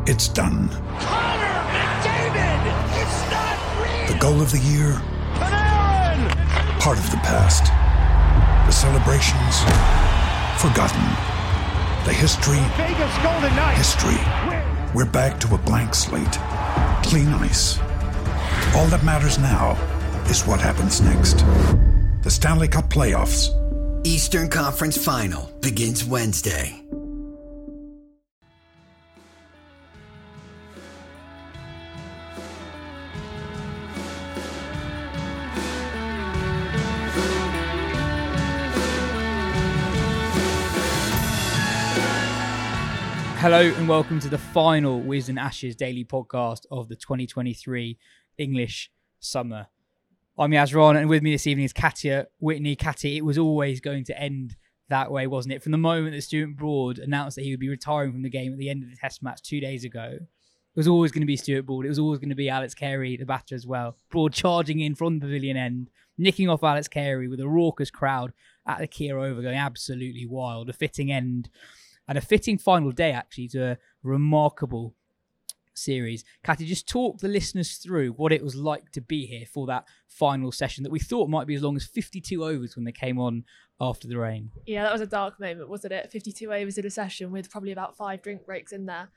It's done. Connor McDavid! It's not real! The goal of the year, Panarin! part of the past. The celebrations, forgotten. The history, Vegas Golden Knights! history. We're back to a blank slate. Clean ice. All that matters now is what happens next. The Stanley Cup playoffs. Eastern Conference Final begins Wednesday. Hello and welcome to the final Whiz and Ashes daily podcast of the 2023 English summer. I'm Yazron, and with me this evening is Katia Whitney. Katia, it was always going to end that way, wasn't it? From the moment that Stuart Broad announced that he would be retiring from the game at the end of the Test match 2 days ago, it was always going to be Stuart Broad. It was always going to be Alex Carey, the batter as well. Broad charging in from the pavilion end, nicking off Alex Carey with a raucous crowd at the Kia Oval going absolutely wild. A fitting end and a fitting final day, actually, to a remarkable series. Katia, just talk the listeners through what it was like to be here for that final session that we thought might be as long as 52 overs when they came on after the rain. Yeah, that was a dark moment, wasn't it? 52 overs in a session with probably about 5 drink breaks in there.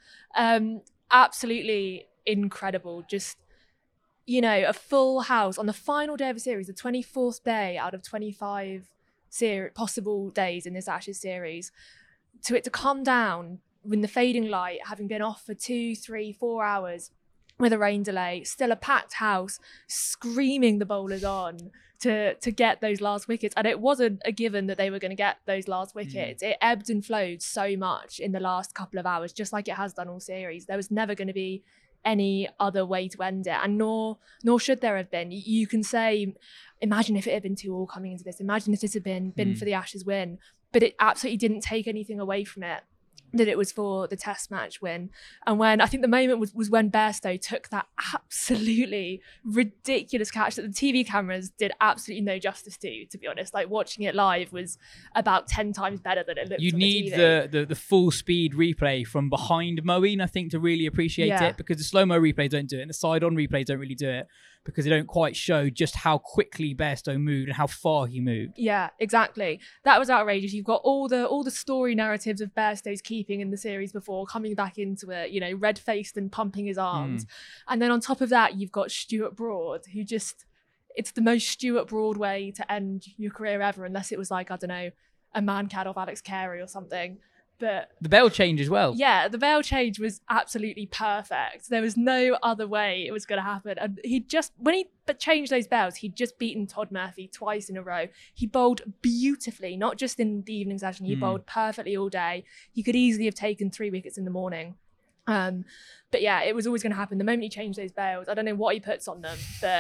Absolutely incredible. Just, you know, a full house on the final day of a series, the 24th day out of 25 possible days in this Ashes series. To it to come down with the fading light, having been off for 2, 3, 4 hours with a rain delay, still a packed house, screaming the bowlers on to get those last wickets. And it wasn't a given that they were going to get those last wickets. It ebbed and flowed so much in the last couple of hours, just like it has done all series. There was never going to be any other way to end it, and nor should there have been. You can say, imagine if it had been 2-2 coming into this. Imagine if this had been for the Ashes win. But it absolutely didn't take anything away from it, that it was for the Test match win. And when I think the moment was when Bairstow took that absolutely ridiculous catch that the TV cameras did absolutely no justice to be honest. Like, watching it live was about 10 times better than it looked You on need the TV. the full speed replay from behind Moeen, I think, to really appreciate it, because the slow-mo replays don't do it and the side-on replays don't really do it because they don't quite show just how quickly Bairstow moved and how far he moved. Yeah, exactly. That was outrageous. You've got all the story narratives of Bairstow's keeping in the series before coming back into it, you know, red-faced and pumping his arms. And then on top of that, you've got Stuart Broad, who just, it's the most Stuart Broad way to end your career ever, unless it was like, I don't know, a man cat off Alex Carey or something. But the bell change as well. Yeah, the bell change was absolutely perfect. There was no other way it was going to happen. And when he changed those bells, he'd just beaten Todd Murphy twice in a row. He bowled beautifully, not just in the evening session. He bowled perfectly all day. He could easily have taken 3 wickets in the morning. But yeah, it was always going to happen. The moment he changed those bells, I don't know what he puts on them,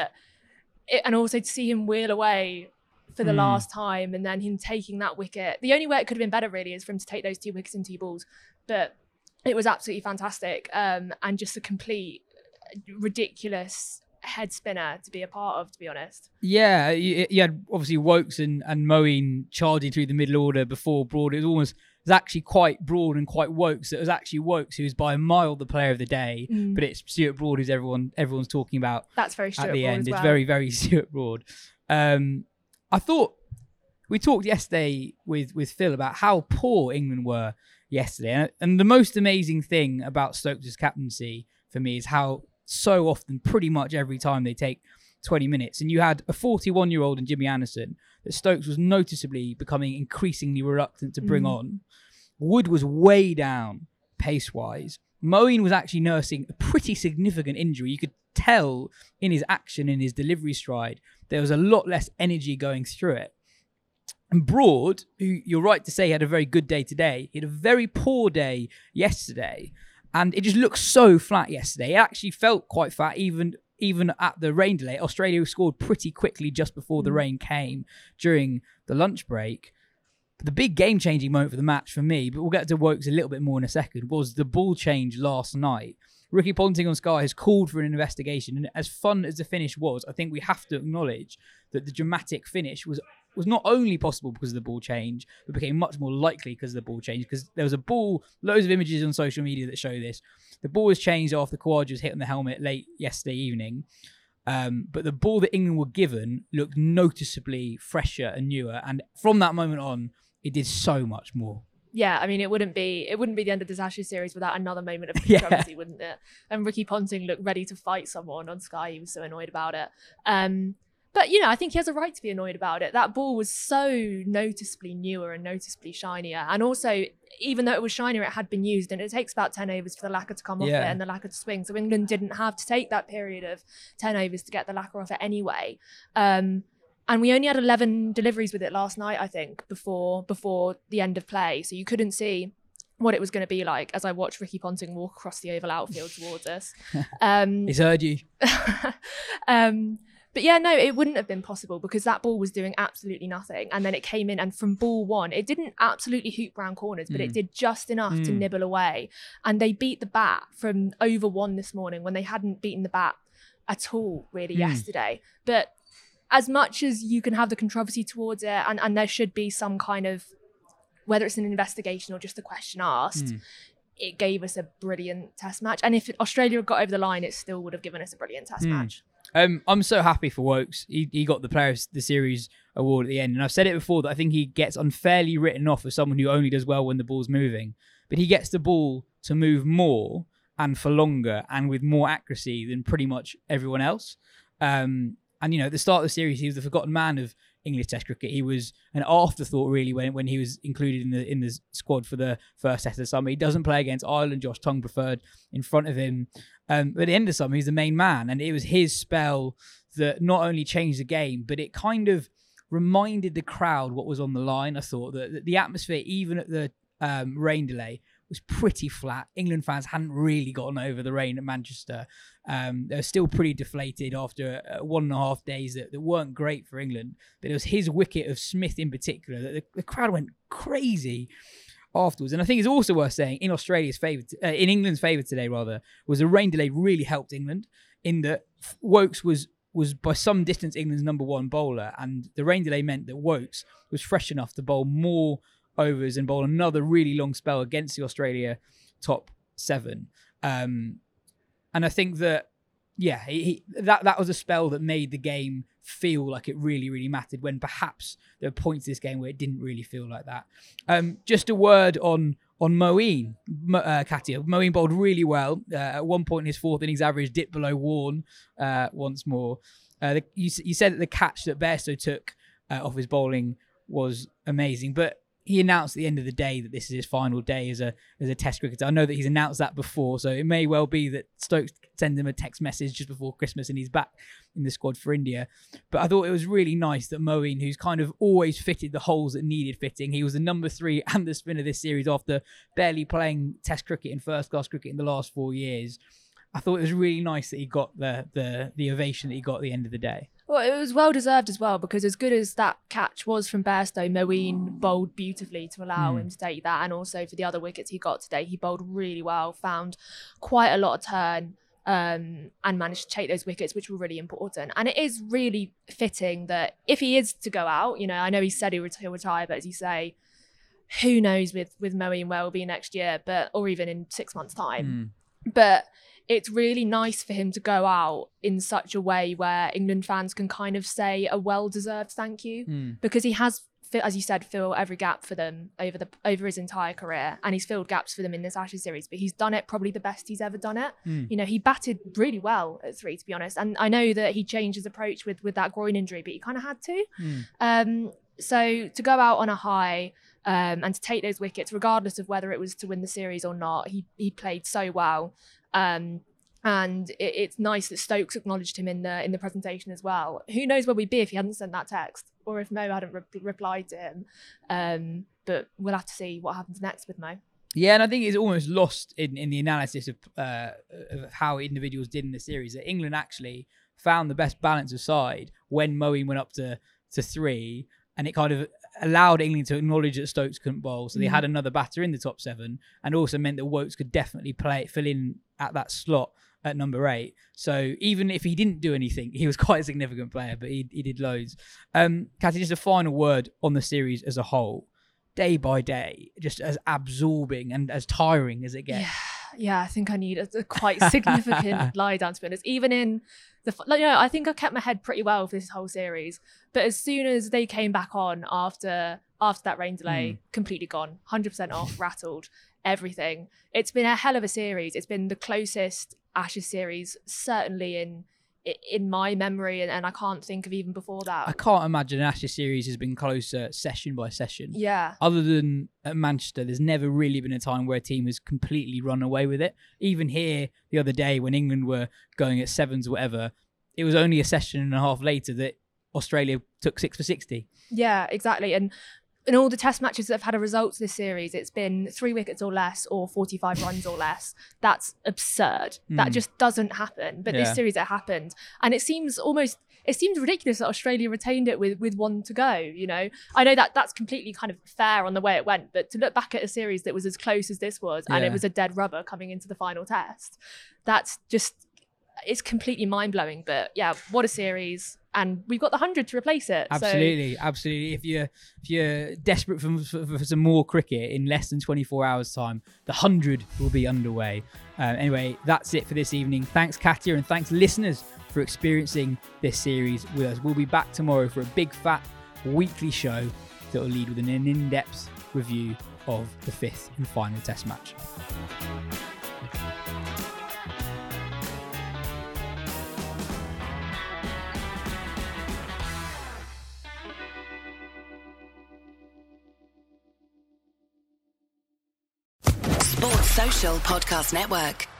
and also to see him wheel away for the last time, and then him taking that wicket. The only way it could have been better, really, is for him to take those 2 wickets in 2 balls. But it was absolutely fantastic, and just a complete ridiculous head spinner to be a part of, to be honest. Yeah, you had obviously Woakes and Moeen charging through the middle order before Broad. It was actually quite Broad and quite Woakes. It was actually Woakes who was by a mile the player of the day, but it's Stuart Broad who's everyone's talking about. That's very Stuart at the Broad end. as well. It's very, very Stuart Broad. I thought we talked yesterday with Phil about how poor England were yesterday. And the most amazing thing about Stokes' captaincy for me is how so often, pretty much every time, they take 20 minutes. And you had a 41-year-old in Jimmy Anderson that Stokes was noticeably becoming increasingly reluctant to bring on. Wood was way down pace-wise. Moeen was actually nursing a pretty significant injury. You could tell in his action, in his delivery stride, there was a lot less energy going through it. And Broad, who you're right to say had a very good day today, he had a very poor day yesterday. And it just looked so flat yesterday. It actually felt quite flat, even at the rain delay. Australia scored pretty quickly just before the rain came during the lunch break. But the big game-changing moment for the match for me, but we'll get to Woakes a little bit more in a second, was the ball change last night. Ricky Ponting on Sky has called for an investigation, and as fun as the finish was, I think we have to acknowledge that the dramatic finish was was not only possible because of the ball change, but became much more likely because of the ball change. Because there was a ball, loads of images on social media that show this. The ball was changed after Khawaja was hit on the helmet late yesterday evening. But the ball that England were given looked noticeably fresher and newer. And from that moment on, it did so much more. Yeah, I mean, it wouldn't be the end of this Ashes series without another moment of controversy, wouldn't it? And Ricky Ponting looked ready to fight someone on Sky. He was so annoyed about it. But, I think he has a right to be annoyed about it. That ball was so noticeably newer and noticeably shinier. And also, even though it was shinier, it had been used. And it takes about 10 overs for the lacquer to come off it and the lacquer to swing. So England didn't have to take that period of 10 overs to get the lacquer off it anyway. And we only had 11 deliveries with it last night, I think, before the end of play. So you couldn't see what it was going to be like as I watched Ricky Ponting walk across the oval outfield towards us. He's heard you. But yeah, no, it wouldn't have been possible because that ball was doing absolutely nothing. And then it came in, and from ball one, it didn't absolutely hoop round corners, but it did just enough to nibble away. And they beat the bat from over one this morning when they hadn't beaten the bat at all really yesterday. But as much as you can have the controversy towards it, and there should be some kind of, whether it's an investigation or just a question asked, it gave us a brilliant test match. And if Australia had got over the line, it still would have given us a brilliant test match. I'm so happy for Woakes. He got the Player of the Series award at the end. And I've said it before that I think he gets unfairly written off as someone who only does well when the ball's moving. But he gets the ball to move more and for longer and with more accuracy than pretty much everyone else. And, at the start of the series, he was the forgotten man of English Test cricket. He was an afterthought, really, when he was included in the squad for the first test of the summer. He doesn't play against Ireland. Josh Tongue preferred in front of him. But at the end of the summer, he's the main man. And it was his spell that not only changed the game, but it kind of reminded the crowd what was on the line. I thought that the atmosphere, even at the rain delay, was pretty flat. England fans hadn't really gotten over the rain at Manchester. They were still pretty deflated after 1.5 days that weren't great for England. But it was his wicket of Smith in particular that the crowd went crazy afterwards. And I think it's also worth saying in England's favour today, was the rain delay really helped England in that Woakes was by some distance England's number one bowler, and the rain delay meant that Woakes was fresh enough to bowl more overs and bowl another really long spell against the Australia top 7. And I think that, that was a spell that made the game feel like it really, really mattered, when perhaps there were points in this game where it didn't really feel like that. Just a word on Moeen, Katia. Moeen bowled really well. At one point, his fourth innings average dipped below Warne once more. You said that the catch that Bairstow took off his bowling was amazing, but he announced at the end of the day that this is his final day as a test cricketer. I know that he's announced that before, so it may well be that Stokes send him a text message just before Christmas and he's back in the squad for India. But I thought it was really nice that Moeen, who's kind of always fitted the holes that needed fitting, he was the number 3 and the spinner this series after barely playing test cricket and first-class cricket in the last 4 years. I thought it was really nice that he got the ovation that he got at the end of the day. Well, it was well-deserved as well, because as good as that catch was from Bairstow, Moeen bowled beautifully to allow him to take that. And also for the other wickets he got today, he bowled really well, found quite a lot of turn and managed to take those wickets, which were really important. And it is really fitting that if he is to go out, I know he said he'll retire, but as you say, who knows with Moeen where we'll be next year, or even in 6 months' time. But it's really nice for him to go out in such a way where England fans can kind of say a well-deserved thank you, because he has, as you said, filled every gap for them over his entire career, and he's filled gaps for them in this Ashes series, but he's done it probably the best he's ever done it. He batted really well at 3, to be honest, and I know that he changed his approach with that groin injury, but he kind of had to. So to go out on a high and to take those wickets, regardless of whether it was to win the series or not, he played so well. And it's nice that Stokes acknowledged him in the presentation as well. Who knows where we'd be if he hadn't sent that text, or if Mo hadn't replied to him. But we'll have to see what happens next with Mo. Yeah, and I think it's almost lost in the analysis of how individuals did in the series, that England actually found the best balance of side when Moeen went up to 3, and it kind of allowed England to acknowledge that Stokes couldn't bowl, so they had another batter in the top 7, and also meant that Woakes could definitely fill in at that slot at number 8. So even if he didn't do anything, he was quite a significant player, but he did loads. Katie, just a final word on the series as a whole. Day by day, just as absorbing and as tiring as it gets. Yeah, I think I need a quite significant lie down, to be honest. Even in I think I kept my head pretty well for this whole series. But as soon as they came back on after that rain delay, completely gone, 100% off, rattled, everything. It's been a hell of a series. It's been the closest Ashes series, certainly in my memory, and I can't think of even before that. I can't imagine an Ashes series has been closer session by session. Yeah. Other than at Manchester, there's never really been a time where a team has completely run away with it. Even here the other day when England were going at 7s or whatever, it was only a session and a half later that Australia took 6 for 60. Yeah, exactly. And in all the test matches that have had a result this series, it's been 3 wickets or less or 45 runs or less. That's absurd. That just doesn't happen. But this series, it happened. And it seems ridiculous that Australia retained it with one to go, you know. I know that's completely kind of fair on the way it went, but to look back at a series that was as close as this was, and it was a dead rubber coming into the final test, that's just, it's completely mind-blowing. But yeah, what a series. And we've got the 100 to replace it. Absolutely. If you're desperate for some more cricket in less than 24 hours' time, the 100 will be underway. Anyway, that's it for this evening. Thanks, Katya, and thanks, listeners, for experiencing this series with us. We'll be back tomorrow for a big, fat weekly show that will lead with an in-depth review of the 5th and final Test match. Sports Social Podcast Network.